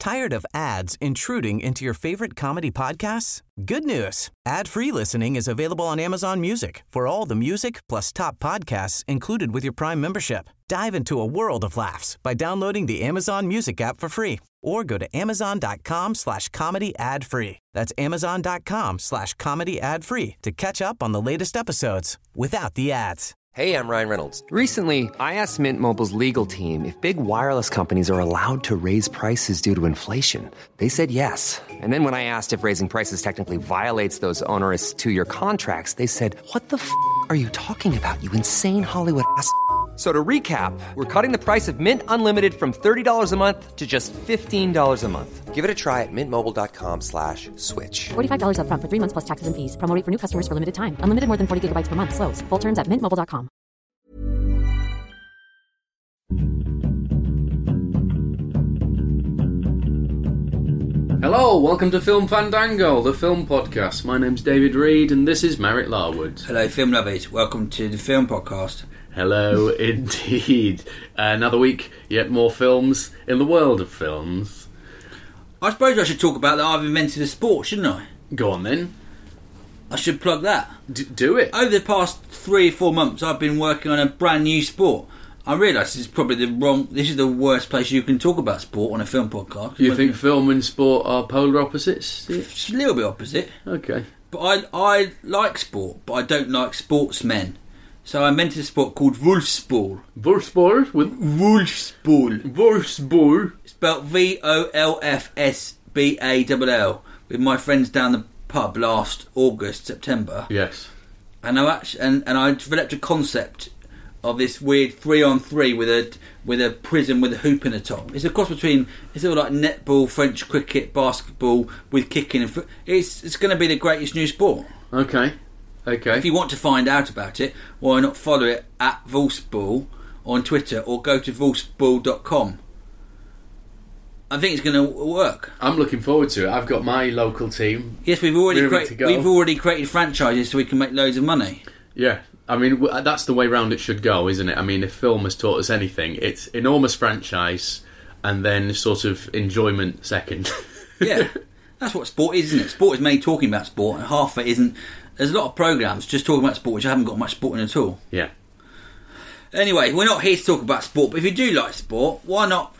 Tired of ads intruding into your favorite comedy podcasts? Good news. Ad-free listening is available on Amazon Music for all the music plus top podcasts included with your Prime membership. Dive into a world of laughs by downloading the Amazon Music app for free or go to amazon.com/comedy ad-free. That's amazon.com/comedy ad-free to catch up on the latest episodes without the ads. Hey, I'm Ryan Reynolds. Recently, I asked Mint Mobile's legal team if big wireless companies are allowed to raise prices due to inflation. They said yes. And then when I asked if raising prices technically violates those onerous two-year contracts, they said, "What the f*** are you talking about, you insane Hollywood ass?" So to recap, we're cutting the price of Mint Unlimited from $30 a month to just $15 a month. Give it a try at mintmobile.com/switch. $45 up front for 3 months plus taxes and fees. Promo rate for new customers for limited time. Unlimited more than 40 gigabytes per month. Slows full terms at mintmobile.com. Hello, welcome to Film Fandango, the film podcast. My name's David Reed and this is Merritt Larwood. Hello, film lovers. Welcome to the film podcast. Hello, indeed. Another week, yet more films in the world of films. I suppose I should talk about that I've invented a sport, shouldn't I? Go on then. I should plug that. Do it. Over the past 3 or 4 months, I've been working on a brand new sport. I realise this is probably this is the worst place you can talk about sport on a film podcast. You think film and sport are polar opposites? It's a little bit opposite. Okay. But I like sport, but I don't like sportsmen. So I invented a sport called Wolfsball. Wolfsball? Wolfsball. Wolfsball. Spelled Volfsball. With my friends down the pub last September. Yes. And I developed a concept of this weird 3-on-3 with a prism with a hoop in the top. It's a cross between, it's all like netball, French cricket, basketball with kicking and it's going to be the greatest new sport. Okay. If you want to find out about it, why not follow it at Wolfsball on Twitter or go to wolfsball.com. I think it's going to work. I'm looking forward to it. I've got my local team. Yes, we've already created franchises so we can make loads of money. Yeah. I mean, that's the way round it should go, isn't it? I mean, if film has taught us anything, it's enormous franchise and then sort of enjoyment second. Yeah. That's what sport is, isn't it? Sport is made talking about sport and half of it isn't. There's a lot of programmes just talking about sport which haven't got much sport in at all. Yeah. Anyway, we're not here to talk about sport, but if you do like sport, why not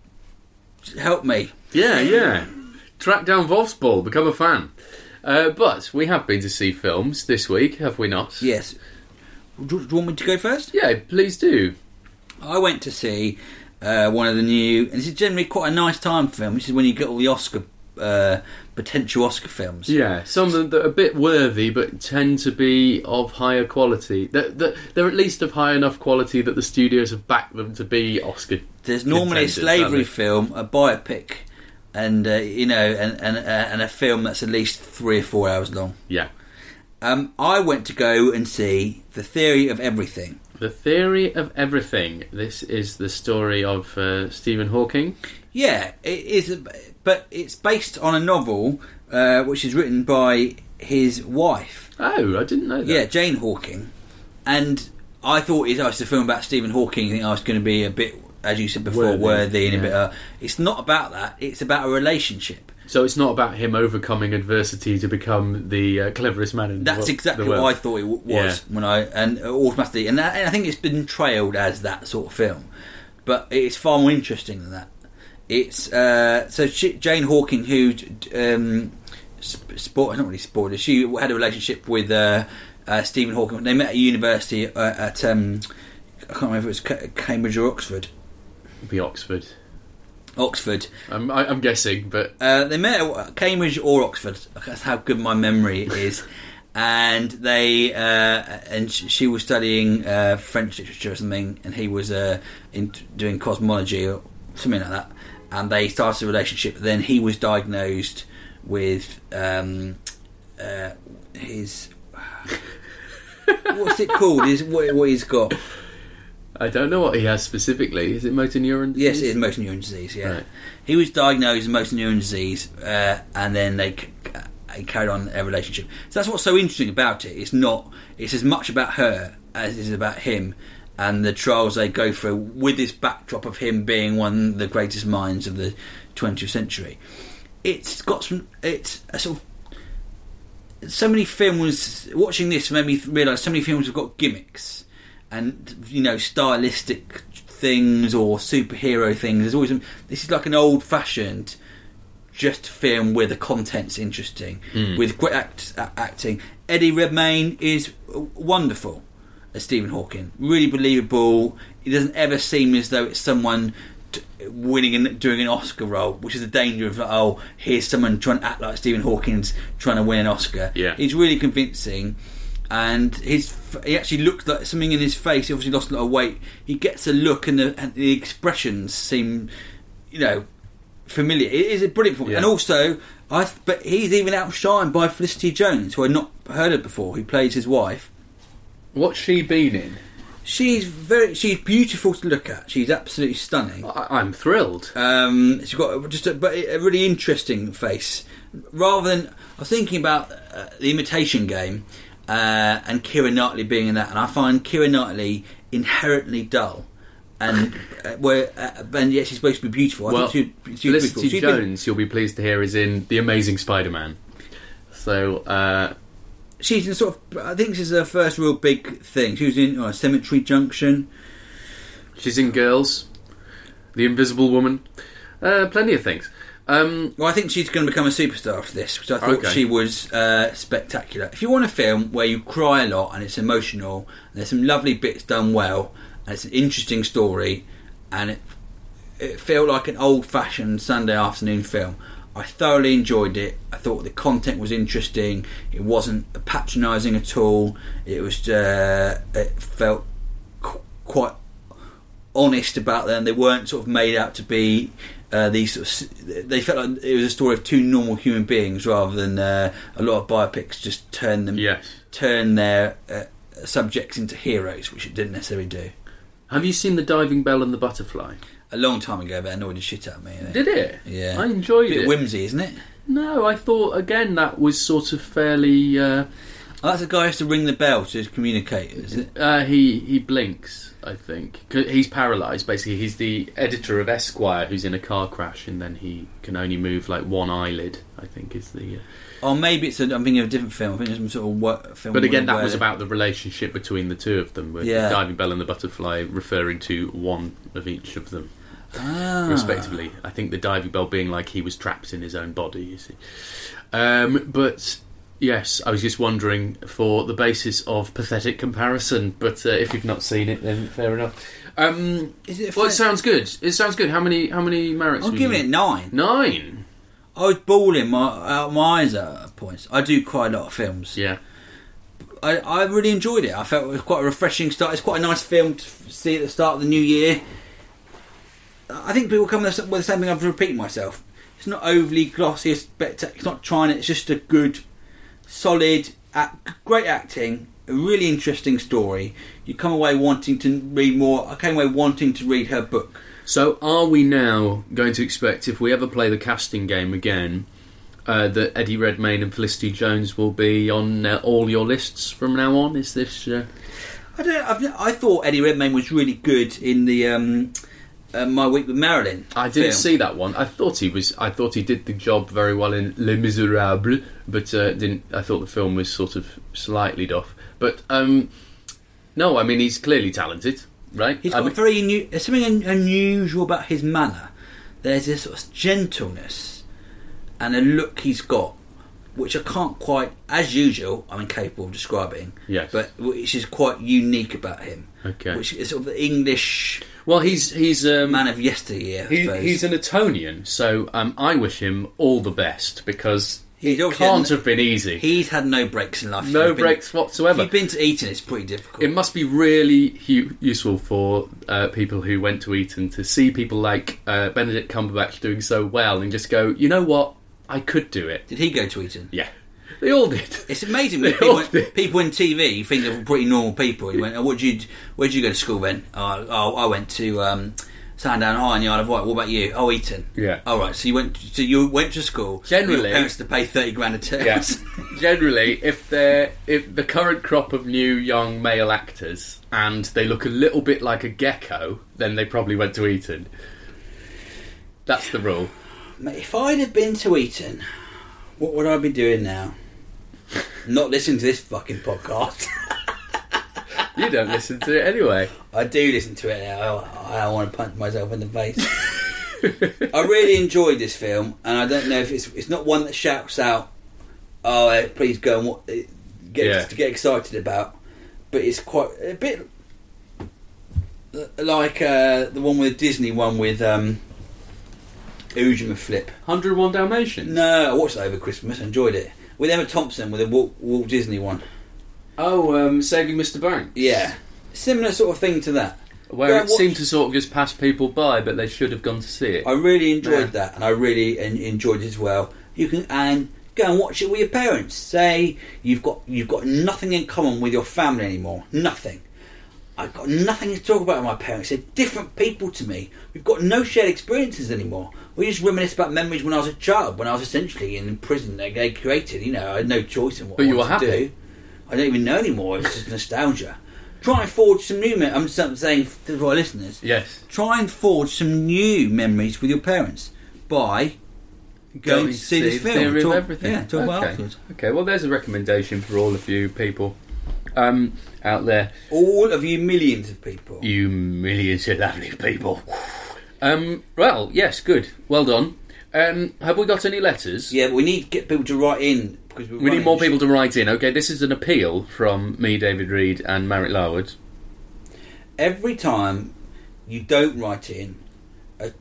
help me? Yeah. Track down Wolfsball, become a fan. But we have been to see films this week, have we not? Yes. Do you want me to go first? Yeah, please do. I went to see one of the new, and this is generally quite a nice time for film. This is when you get all the potential Oscar films. Yeah, some that are a bit worthy but tend to be of higher quality. They're at least of high enough quality that the studios have backed them to be Oscar. There's normally a slavery film, a biopic, and and a film that's at least 3 or 4 hours long. Yeah. I went to go and see The Theory of Everything. The Theory of Everything. This is the story of Stephen Hawking. Yeah, it is, but it's based on a novel which is written by his wife. Oh, I didn't know that. Yeah, Jane Hawking. And I thought it was a film about Stephen Hawking. I think I was going to be a bit, as you said before, worthy and a bit. It's not about that. It's about a relationship. So it's not about him overcoming adversity to become the cleverest man in the world. That's exactly what I thought it was automatically, and I think it's been trailed as that sort of film, but it's far more interesting than that. It's Jane Hawking, who not really spoilers. She had a relationship with Stephen Hawking. They met at university at I can't remember if it was Cambridge or Oxford. It'd be Oxford. I'm guessing, but they met at Cambridge or Oxford. That's how good my memory is. And they she was studying French literature or something, and he was doing cosmology or something like that. And they started a relationship. Then he was diagnosed with his what's it called? What he's got. I don't know what he has specifically. Is it motor neuron disease? Yes, it is motor neuron disease, yeah. Right. He was diagnosed with motor neuron disease, and then they carried on a relationship. So that's what's so interesting about it. It's as much about her as it is about him, and the trials they go through with this backdrop of him being one of the greatest minds of the 20th century. It's got some. It's a sort of. So many films. Watching this made me realise so many films have got gimmicks, and stylistic things or superhero things. There's always. This is like an old-fashioned, just film where the content's interesting with great acting. Eddie Redmayne is wonderful as Stephen Hawking. Really believable. It doesn't ever seem as though it's someone winning and doing an Oscar role, which is the danger of here's someone trying to act like Stephen Hawking's trying to win an Oscar. Yeah. He's really convincing, and he actually looked like something in his face. He obviously lost a lot of weight. He gets a look, and the expressions seem, familiar. It is a brilliant film, and also but he's even outshined by Felicity Jones, who I'd not heard of before, who plays his wife. What's she been in? She's beautiful to look at. She's absolutely stunning. I'm thrilled. She's got just a really interesting face. Rather than, I was thinking about The Imitation Game and Keira Knightley being in that, and I find Keira Knightley inherently dull. And yet she's supposed to be beautiful. I think she's Felicity Jones, you'll be pleased to hear, is in The Amazing Spider-Man. So. She's in I think this is her first real big thing. She was in Cemetery Junction. She's in Girls, The Invisible Woman, plenty of things. Well, I think she's going to become a superstar after this, because I thought she was spectacular. If you want a film where you cry a lot and it's emotional, and there's some lovely bits done well, and it's an interesting story, and it felt like an old-fashioned Sunday afternoon film, I thoroughly enjoyed it. I thought the content was interesting. It wasn't patronising at all. It was. It felt quite honest about them. They weren't sort of made out to be these. They felt like it was a story of two normal human beings, rather than a lot of biopics just turn their subjects into heroes, which it didn't necessarily do. Have you seen The Diving Bell and the Butterfly? A long time ago, but it annoyed the shit out of me. Did it? Yeah. I enjoyed it. A bit whimsy, isn't it? No, I thought, again, that was sort of fairly... that's the guy who has to ring the bell to communicate, is it? He blinks, I think. He's paralysed, basically. He's the editor of Esquire, who's in a car crash, and then he can only move, one eyelid, I think, is the... Or maybe I'm thinking of a different film. I think it's some sort of film. But again, that was about the relationship between the two of them, with The Diving Bell and the Butterfly referring to one of each of them. Respectively. I think the diving bell being like he was trapped in his own body, you see. But yes, I was just wondering for the basis of pathetic comparison, but if you've not seen it, then fair enough. It sounds good. It sounds good. How many merits? I'm giving it 9. 9? I was bawling my eyes out at points. I do quite a lot of films. Yeah. I really enjoyed it. I felt it was quite a refreshing start. It's quite a nice film to see at the start of the new year. I think people come with the same thing. I've repeated myself. It's not overly glossy, it's not trying it. It's just a good, solid, great acting, a really interesting story. You come away wanting to read more. I came away wanting to read her book. So are we now going to expect, if we ever play the casting game again, that Eddie Redmayne and Felicity Jones will be on all your lists from now on? Is this... I thought Eddie Redmayne was really good in the... My Week with Marilyn. I didn't see that one. I thought he did the job very well in Les Miserables, but I thought the film was sort of slightly off. But no, I mean he's clearly talented, right? He's got there's something unusual about his manner. There's this sort of gentleness and a look he's got, which I can't quite, as usual, I'm incapable of describing. Yes, but which is quite unique about him. Okay, which is sort of the English. Well, he's man of yesteryear. He's an Etonian, so I wish him all the best, because it can't have been easy. He's had no breaks in life. No breaks whatsoever. If you've been to Eton, it's pretty difficult. It must be really useful for people who went to Eton to see people like Benedict Cumberbatch doing so well and just go, you know what, I could do it. Did he go to Eton? Yeah. They all did. It's amazing when people in TV you think they're pretty normal people. He went, where'd you go to school then? I went to Sandown High in the Isle of Wight. What about you? Oh, Eton. Yeah. All right. So you went to school. Generally, your parents to pay $30,000 a term. Yes. Generally, if the current crop of new young male actors and they look a little bit like a gecko, then they probably went to Eton. That's the rule. Mate, if I'd have been to Eton, what would I be doing now? Not listening to this fucking podcast. You don't listen to it anyway. I do listen to it now. I want to punch myself in the face. I really enjoyed this film, and I don't know if it's not one that shouts out, "Oh, please go and get excited about," but it's quite a bit like the one with Disney one with Ujima Flip. 101 Dalmatians? No, I watched it over Christmas. I enjoyed it with Emma Thompson with the Walt Disney one. Oh, Saving Mr. Banks. Yeah, similar sort of thing to that. Where it seemed to sort of just pass people by, but they should have gone to see it. I really enjoyed that, and I really enjoyed it as well. You can go and watch it with your parents. Say you've got nothing in common with your family anymore. Nothing. I've got nothing to talk about with my parents. They're different people to me. We've got no shared experiences anymore. We just reminisce about memories when I was a child, when I was essentially in prison. They created, I had no choice in what I wanted to do. I don't even know anymore. It's just nostalgia. Try and forge some new memories. I'm saying to our listeners. Yes. Try and forge some new memories with your parents by going to see this film. Theory of everything. Yeah, talk about afterwards. Okay, well, there's a recommendation for all of you people out there. All of you millions of people. You millions of lovely people. Well, yes, good. Well done. Have we got any letters? Yeah, but we need to get people to write in. Because we need more people to write in. Okay, this is an appeal from me, David Reed, and Marek Larwood. Every time you don't write in, a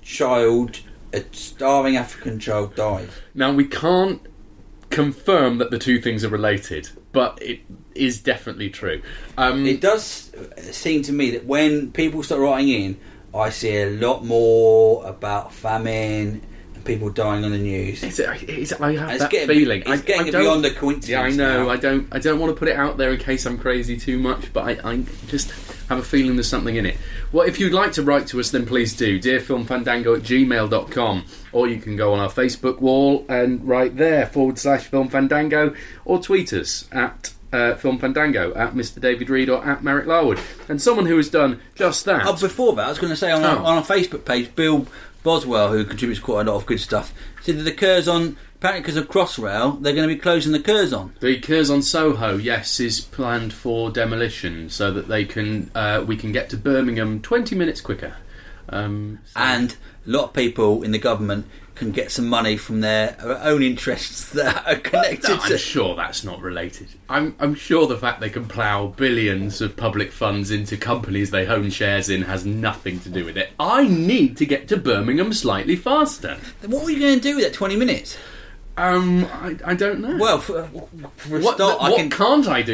starving African child dies. Now, we can't confirm that the two things are related, but it is definitely true. It does seem to me that when people start writing in, I see a lot more about famine, people dying on the news. I have that feeling. It's getting beyond a coincidence. Yeah, I know. Now. I don't want to put it out there in case I'm crazy too much, but I just have a feeling there's something in it. Well, if you'd like to write to us, then please do. dearfilmfandango@gmail.com, or you can go on our Facebook wall and write there /filmfandango, or tweet us at Film Fandango, at Mr. David Reed, or at Marek Larwood. And someone who has done just that. Oh, before that, I was going to say on our Facebook page, Bill Boswell, who contributes quite a lot of good stuff, said that the Curzon, apparently because of Crossrail, they're going to be closing the Curzon. The Curzon Soho, yes, is planned for demolition so that they can we can get to Birmingham 20 minutes quicker. And a lot of people in the government can get some money from their own interests that are connected to... I'm sure that's not related. I'm sure the fact they can plough billions of public funds into companies they own shares in has nothing to do with it. I need to get to Birmingham slightly faster. What were you going to do with that 20 minutes? I don't know. Well, for a start, I can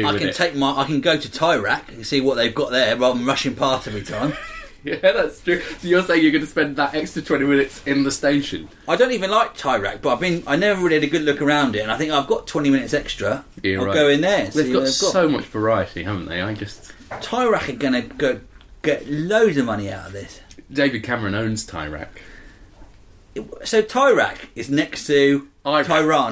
go to Tyrac and see what they've got there rather than rushing past every time. Yeah, that's true. So you're saying you're going to spend that extra 20 minutes in the station? I don't even like Tyrac, but I never really had a good look around it, and I think I've got 20 minutes extra. I'll go in there and They've got so much variety, haven't they? Tyrac are going to get loads of money out of this. David Cameron owns Tyrac. So Tyrac is next to Tyran.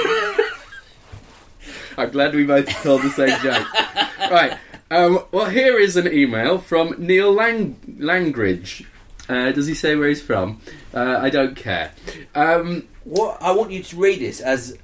I'm glad we both told the same joke. Right. Well, here is an email from Neil Langridge. Does he say where he's from? I don't care. What I want you to read this as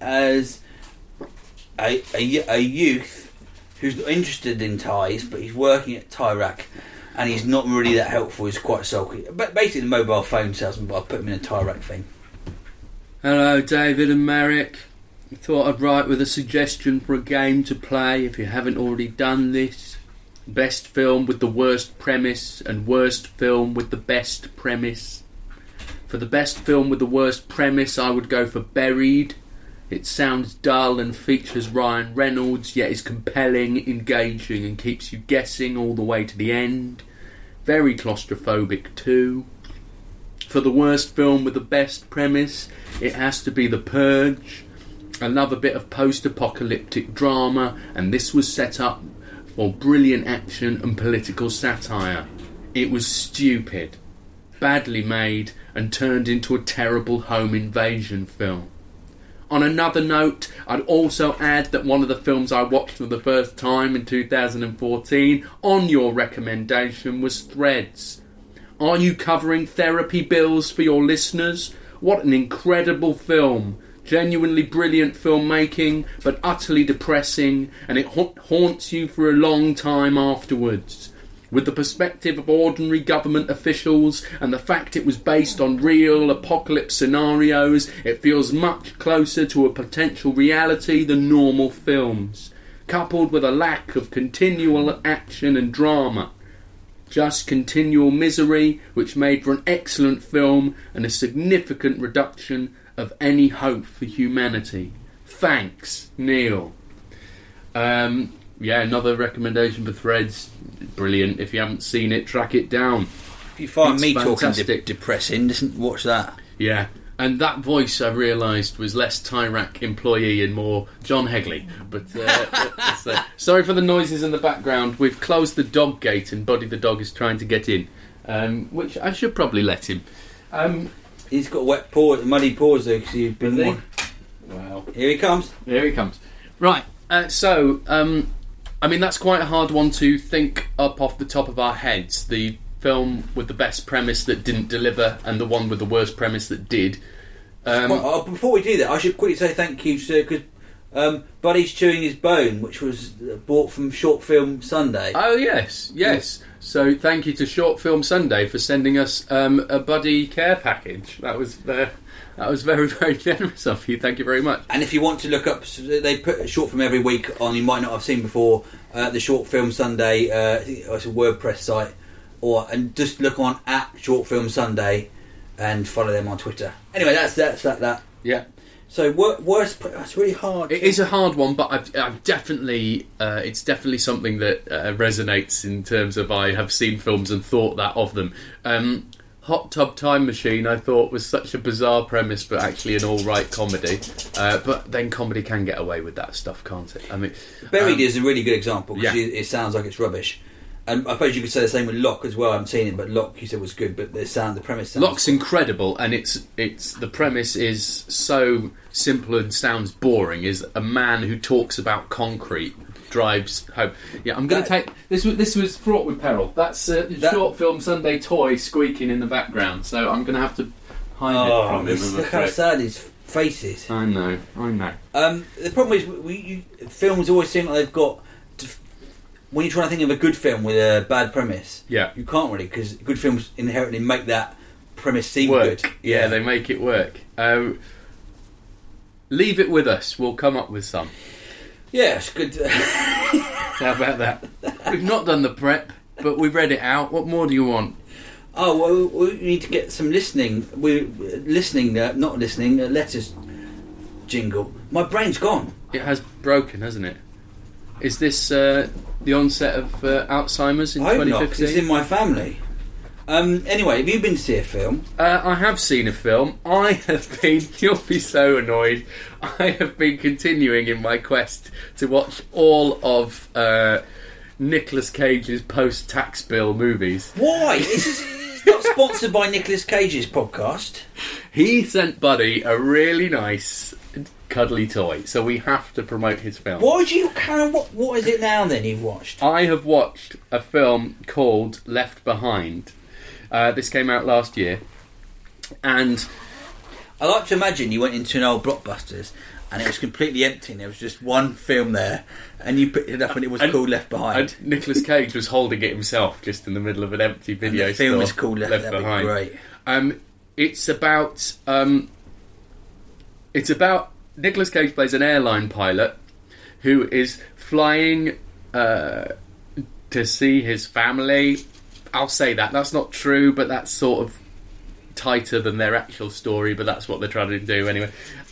a youth who's not interested in ties, but he's working at Tyrac, and he's not really that helpful. He's quite sulky. But basically, the mobile phone salesman. But I put him in a Tyrac thing. Hello, David and Marek. I thought I'd write with a suggestion for a game to play if you haven't already done this. Best film with the worst premise and worst film with the best premise. For the best film with the worst premise, I would go for Buried. It sounds dull and features Ryan Reynolds, yet is compelling, engaging, and keeps you guessing all the way to the end. Very claustrophobic too. For the worst film with the best premise, it has to be The Purge. Another bit of post-apocalyptic drama, and this was set up for brilliant action and political satire. It was stupid, badly made, and turned into a terrible home invasion film. On another note, I'd also add that one of the films I watched for the first time in 2014, on your recommendation, was Threads. Are you covering therapy bills for your listeners, What an incredible film. Genuinely brilliant filmmaking, but utterly depressing, and it haunts you for a long time afterwards. With the perspective of ordinary government officials and the fact it was based on real apocalypse scenarios, it feels much closer to a potential reality than normal films, coupled with a lack of continual action and drama. Just continual misery, which made for an excellent film and a significant reduction of any hope for humanity. Thanks, Neil. Another recommendation for Threads. Brilliant. If you haven't seen it, track it down. If you find me talking depressing, watch that. Yeah. And that voice, I realised, was less Tyrac employee and more John Hegley. But sorry for the noises in the background. We've closed the dog gate and Buddy the dog is trying to get in, which I should probably let him. He's got wet paws, muddy paws though, because you've been there. Wow. Here he comes. Right. That's quite a hard one to think up off the top of our heads. The film with the best premise that didn't deliver and the one with the worst premise that did. Before we do that, I should quickly say thank you, sir, because Buddy's Chewing His Bone, which was bought from Short Film Sunday. Oh, yes. So thank you to Short Film Sunday for sending us a Buddy care package. That was very, very generous of you. Thank you very much. And if you want to look up, they put a short film every week on, you might not have seen before, the Short Film Sunday, it's a WordPress site, and just look on @Short Film Sunday and follow them on Twitter. Anyway, that's that. Yeah. So worst, that's really hard. It is a hard one, but I've definitely, it's definitely something that resonates in terms of I have seen films and thought that of them. Hot Tub Time Machine, I thought, was such a bizarre premise, but actually an all-right comedy. But then comedy can get away with that stuff, can't it? I mean, Buried is a really good example because it sounds like it's rubbish. And I suppose you could say the same with Locke as well. I haven't seen it, but Locke, you said, was good. But the premise sounds... Locke's incredible, and it's the premise is so simple and sounds boring. Is a man who talks about concrete drives home. Yeah, I'm going to take this. This was fraught with peril. That's Short Film Sunday toy squeaking in the background. So I'm going to have to hide it from him. Look how sad his face is. I know. The problem is, films always seem like they've got. When you're trying to think of a good film with a bad premise, you can't really, because good films inherently make that premise seem good. Yeah, they make it work. Leave it with us. We'll come up with some. Yeah, it's good. How about that? We've not done the prep, but we've read it out. What more do you want? Oh, well, we need to get some listening. Letters jingle. My brain's gone. It has broken, hasn't it? Is this the onset of Alzheimer's in 2015? I hope not, 'cause it's in my family. Anyway, have you been to see a film? I have seen a film. I have been... You'll be so annoyed. I have been continuing in my quest to watch all of Nicolas Cage's post-tax bill movies. Why? It's not sponsored by Nicolas Cage's podcast. He sent Buddy a really nice... cuddly toy, so we have to promote his film. Why do you carry on? What is it now then you've watched? I have watched a film called Left Behind. This came out last year, and I like to imagine you went into an old Blockbusters and it was completely empty and there was just one film there and you picked it up and it was called Left Behind. And Nicolas Cage was holding it himself just in the middle of an empty video and the film store. is called Left Behind. Great. It's about Nicolas Cage plays an airline pilot who is flying to see his family. I'll say that's not true, but that's sort of tighter than their actual story, but that's what they're trying to do anyway.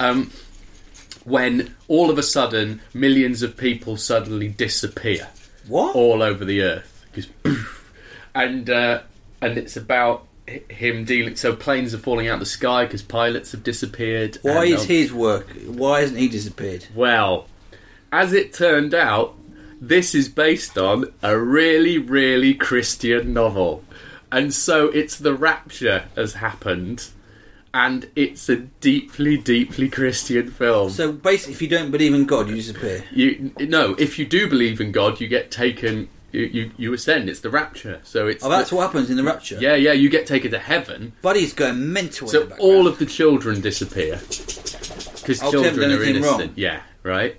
When all of a sudden millions of people suddenly disappear. What? All over the earth. Just poof. And it's about him dealing... So planes are falling out of the sky because pilots have disappeared. Why is his work... Why hasn't he disappeared? Well, as it turned out, this is based on a really, really Christian novel. And so it's The Rapture has happened, and it's a deeply, deeply Christian film. So basically, if you don't believe in God, you disappear? No, if you do believe in God, you get taken You ascend. It's the rapture. So it's that's what happens in the rapture. Yeah, you get taken to heaven. Buddy's going mental. So in the background. all of the children disappear because children are innocent. Wrong. Yeah, right.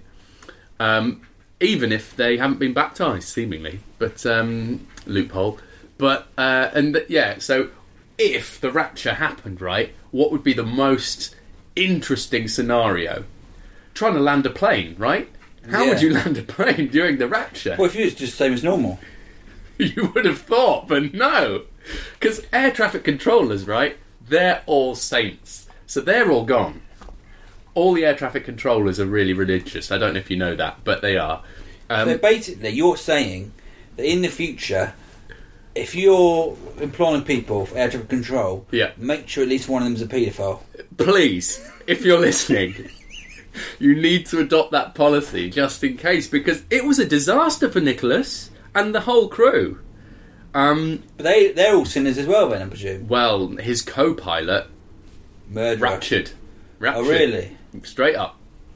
Even if they haven't been baptised, seemingly, but loophole. But so if the rapture happened, right, what would be the most interesting scenario? Trying to land a plane, right? How would you land a plane during the rapture? Well, if you was just same as normal. You would have thought, but no. Because air traffic controllers, right, they're all saints. So they're all gone. All the air traffic controllers are really religious. I don't know if you know that, but they are. So basically, you're saying that in the future, if you're employing people for air traffic control, make sure at least one of them's a paedophile. Please, if you're listening... You need to adopt that policy just in case, because it was a disaster for Nicholas and the whole crew. But they're all sinners as well, then, I presume. Well, his co-pilot murderer. Raptured. Oh, really? Straight up.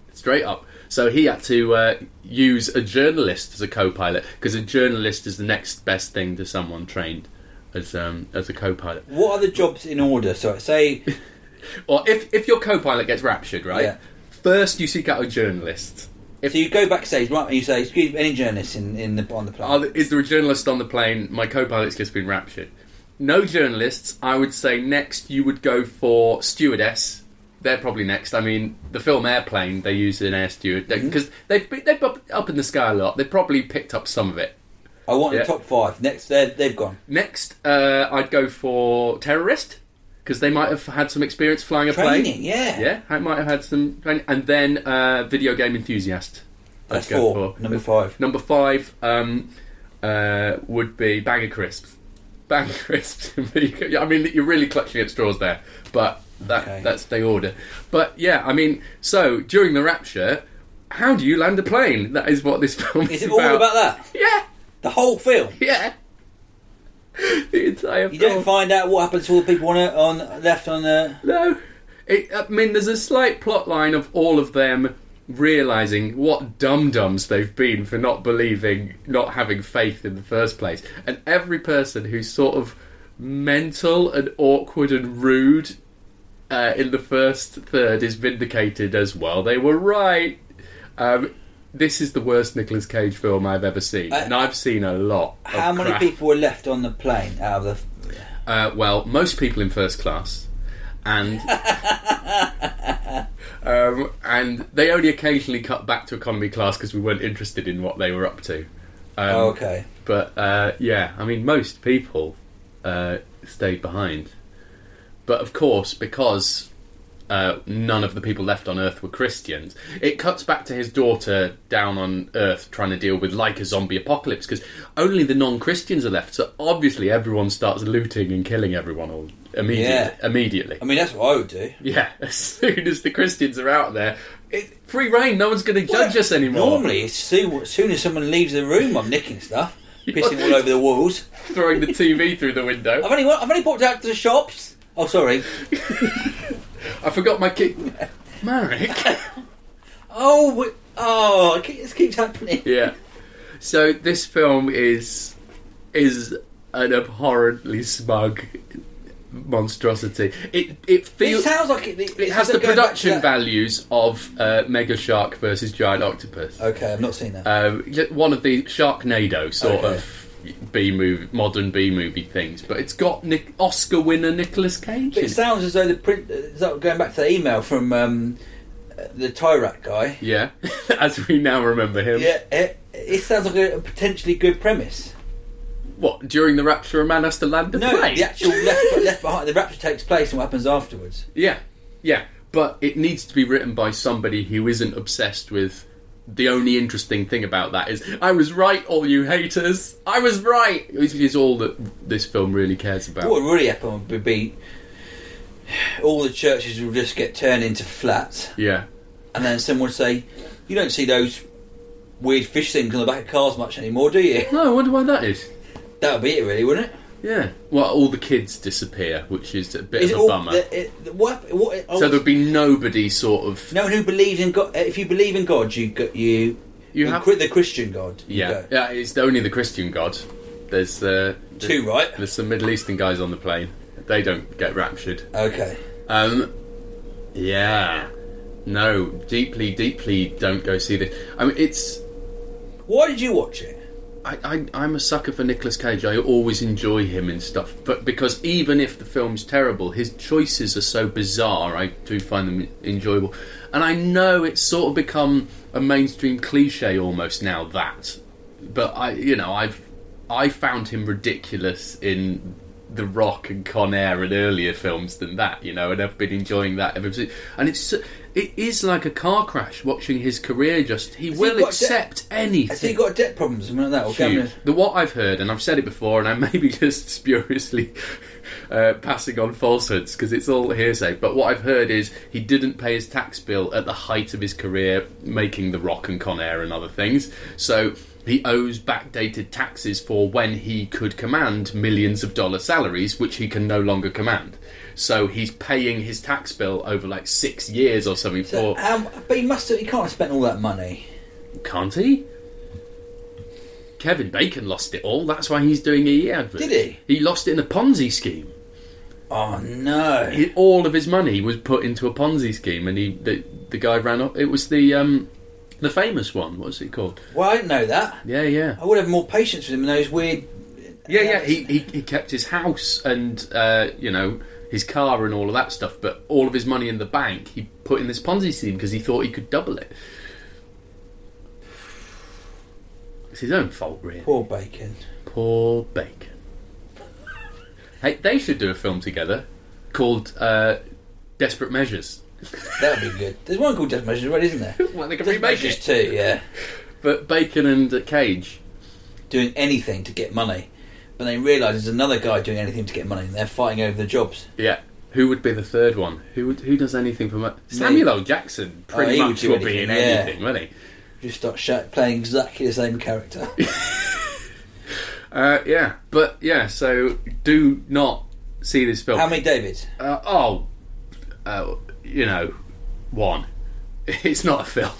So he had to use a journalist as a co-pilot, because a journalist is the next best thing to someone trained as a co-pilot. What are the jobs in order? So say, or if your co-pilot gets raptured, right? Yeah. First, you seek out a journalist. So you go backstage, right, and you say, "Excuse me, any journalists on the plane?" Is there a journalist on the plane? My co-pilot's just been raptured. No journalists. I would say next you would go for stewardess. They're probably next. I mean, the film Airplane, they use an air steward because they've up in the sky a lot. They've probably picked up some of it. I want the top 5. Next, they've gone. Next, I'd go for terrorist. Because they might have had some experience flying a plane. Yeah, I might have had some training. And then video game enthusiast. That's 4. Number 5. Number 5 would be Bag of Crisps. Bag of Crisps. I mean, you're really clutching at straws there. But that's the order. But yeah, I mean, so during the rapture, how do you land a plane? That is what this film is it all about that? Yeah. The whole film? Yeah. The entire film. You don't find out what happens to all the people left on the... No. I mean, there's a slight plot line of all of them realising what dum-dums they've been for not believing, not having faith in the first place. And every person who's sort of mental and awkward and rude in the first third is vindicated as, well, they were right. This is the worst Nicolas Cage film I've ever seen, and I've seen a lot. How many people were left on the plane out of the? Well, most people in first class, and and they only occasionally cut back to economy class because we weren't interested in what they were up to. Okay. But yeah, I mean, most people stayed behind, but of course, because none of the people left on Earth were Christians, it cuts back to his daughter down on Earth trying to deal with like a zombie apocalypse because only the non-Christians are left, so obviously everyone starts looting and killing everyone all immediately. I mean, that's what I would do. Yeah, as soon as the Christians are out there, free reign, no one's going to judge us anymore. Normally, as soon as someone leaves the room, I'm nicking stuff, pissing all over the walls, throwing the TV through the window. I've only popped out to the shops. Oh, sorry. I forgot my key. Marek. This keeps happening. Yeah. So this film is an abhorrently smug monstrosity. It feels. It sounds like it has the production values of Mega Shark versus Giant Octopus. Okay, I've not seen that. One of the Sharknado sort of B-movie, modern B-movie things, but it's got Oscar winner Nicolas Cage. But it sounds as though going back to the email from the Tyrak guy. Yeah, as we now remember him. Yeah, it sounds like a potentially good premise. What, during the rapture a man has to land a plane? No, the actual left behind. The rapture takes place and what happens afterwards. Yeah, but it needs to be written by somebody who isn't obsessed with. The only interesting thing about that is, I was right, all you haters. I was right. Which is all that this film really cares about. What would really happen would be all the churches would just get turned into flats. Yeah. And then someone would say, "You don't see those weird fish things on the back of cars much anymore, do you?" No, I wonder why that is. That would be it, really, wouldn't it? Yeah. Well, all the kids disappear, which is a bit of a bummer. So there'd be nobody sort of... No one who believes in God. If you believe in God, you you have the Christian God. Yeah, it's only the Christian God. There's two, right? There's some Middle Eastern guys on the plane. They don't get raptured. Okay. Yeah. No, deeply don't go see this. I mean, it's... Why did you watch it? I'm a sucker for Nicolas Cage. I always enjoy him and stuff. But because even if the film's terrible, his choices are so bizarre, I do find them enjoyable. And I know it's sort of become a mainstream cliche almost now, that. But I found him ridiculous in The Rock and Con Air and earlier films than that, and I've been enjoying that ever since. And it is like a car crash watching his career. He will accept anything. Has he got debt problems and that? What I've heard, and I've said it before, and I may be just spuriously passing on falsehoods because it's all hearsay, but what I've heard is he didn't pay his tax bill at the height of his career making The Rock and Con Air and other things, so he owes backdated taxes for when he could command millions of dollar salaries, which he can no longer command. So he's paying his tax bill over like 6 years or something. But he can't have spent all that money. Can't he? Kevin Bacon lost it all. That's why he's doing a advert. Did he? He lost it in a Ponzi scheme. Oh no! All of his money was put into a Ponzi scheme, and the guy ran up. It was the famous one. What's it called? Well, I didn't know that. Yeah. I would have more patience with him in those weird. Yeah. He kept his house and his car and all of that stuff, but all of his money in the bank he put in this Ponzi scheme because he thought he could double it. It's his own fault, really. Poor Bacon. Hey, they should do a film together called Desperate Measures. That'd be good. There's one called Desperate Measures, right, isn't there? Well, they can remake it too, yeah. But Bacon and Cage doing anything to get money, but they realise there's another guy doing anything to get money, and they're fighting over the jobs. Yeah. Who would be the third one? Who does anything for money? Samuel L. Jackson pretty much will be in anything, won't he? Just start playing exactly the same character. So do not see this film. How many Davids? One. It's not a film.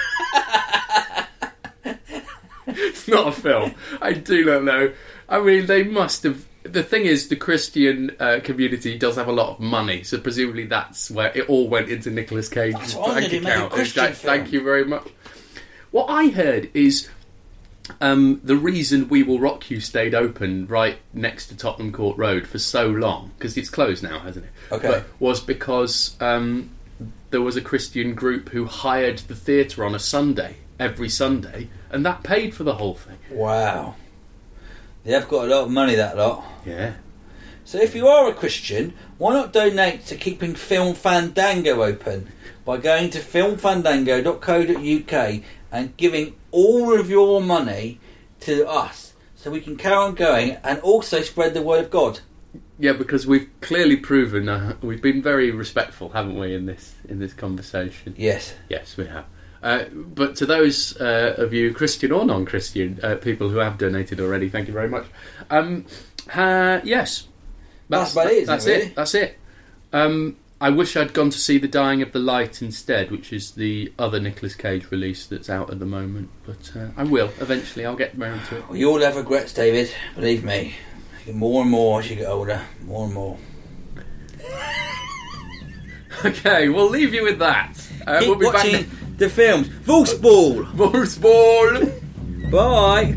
It's not a film. I do not know. I mean, they must have... The thing is, the Christian community does have a lot of money, so presumably that's where it all went into Nicolas Cage's bank account. Thank you very much. What I heard is the reason We Will Rock You stayed open right next to Tottenham Court Road for so long, because it's closed now, hasn't it? Okay. But was because there was a Christian group who hired the theatre on a Sunday, every Sunday, and that paid for the whole thing. Wow. They have got a lot of money, that lot. Yeah. So if you are a Christian, why not donate to keeping Film Fandango open by going to filmfandango.co.uk and giving all of your money to us so we can carry on going and also spread the word of God? Yeah, because we've clearly proven we've been very respectful, haven't we, in this conversation? Yes. Yes, we have. But to those of you, Christian or non-Christian, people who have donated already, thank you very much. Yes. That's about it, That's really? it. That's it. I wish I'd gone to see The Dying of the Light instead, which is the other Nicolas Cage release that's out at the moment. But I will, eventually. I'll get round to it. Well, you all have regrets, David. Believe me. You get more and more as you get older. More and more. Okay, we'll leave you with that. Keep we'll be watching back the films. Fußball! Fußball! Bye!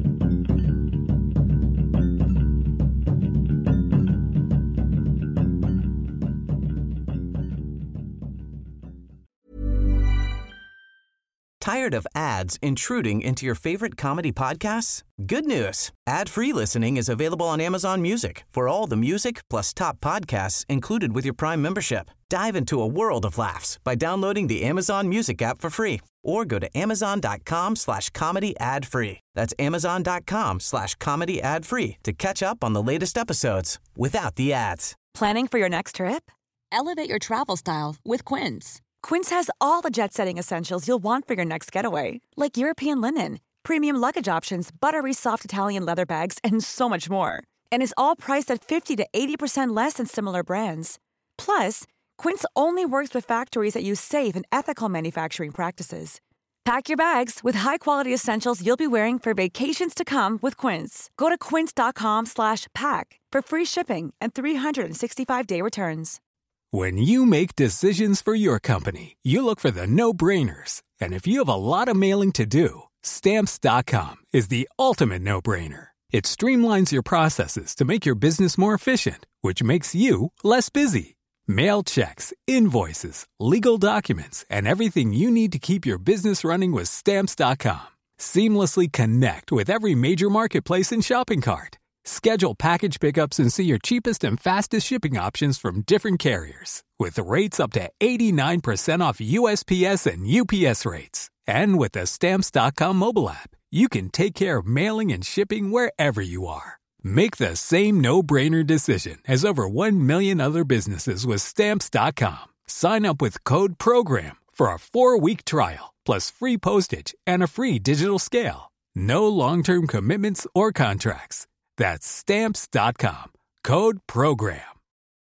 Tired of ads intruding into your favorite comedy podcasts? Good news. Ad-free listening is available on Amazon Music for all the music plus top podcasts included with your Prime membership. Dive into a world of laughs by downloading the Amazon Music app for free or go to amazon.com/comedy ad-free. That's amazon.com/comedy ad-free to catch up on the latest episodes without the ads. Planning for your next trip? Elevate your travel style with Quince. Quince has all the jet-setting essentials you'll want for your next getaway, like European linen, premium luggage options, buttery soft Italian leather bags, and so much more. And is all priced at 50 to 80% less than similar brands. Plus, Quince only works with factories that use safe and ethical manufacturing practices. Pack your bags with high-quality essentials you'll be wearing for vacations to come with Quince. Go to quince.com/pack for free shipping and 365-day returns. When you make decisions for your company, you look for the no-brainers. And if you have a lot of mailing to do, Stamps.com is the ultimate no-brainer. It streamlines your processes to make your business more efficient, which makes you less busy. Mail checks, invoices, legal documents, and everything you need to keep your business running with Stamps.com. Seamlessly connect with every major marketplace and shopping cart. Schedule package pickups and see your cheapest and fastest shipping options from different carriers, with rates up to 89% off USPS and UPS rates. And with the Stamps.com mobile app, you can take care of mailing and shipping wherever you are. Make the same no-brainer decision as over 1 million other businesses with Stamps.com. Sign up with code PROGRAM for a 4-week trial, plus free postage and a free digital scale. No long-term commitments or contracts. That's Stamps.com. Code PROGRAM.